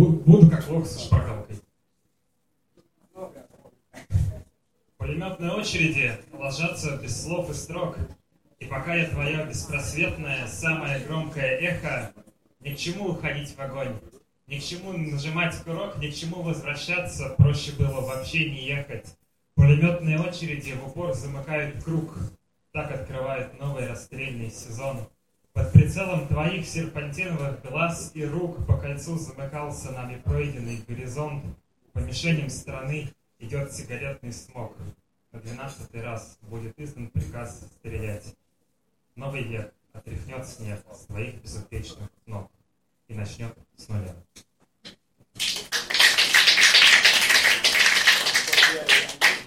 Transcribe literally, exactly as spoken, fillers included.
Буду, буду как лох со шпаргалкой. Пулеметные очереди ложатся без слов и строк. И пока я твое беспросветное, самое громкое эхо, ни к чему уходить в огонь, ни к чему нажимать курок, ни к чему возвращаться, проще было вообще не ехать. Пулеметные очереди в упор замыкают круг, так открывает новый расстрельный сезон. Под прицелом твоих серпантиновых глаз и рук по кольцу замыкался нами пройденный горизонт. По мишеням страны идет сигаретный смог. На двенадцатый раз будет издан приказ стрелять. Новый век отряхнет снег с твоих безупречных ног и начнет с нуля.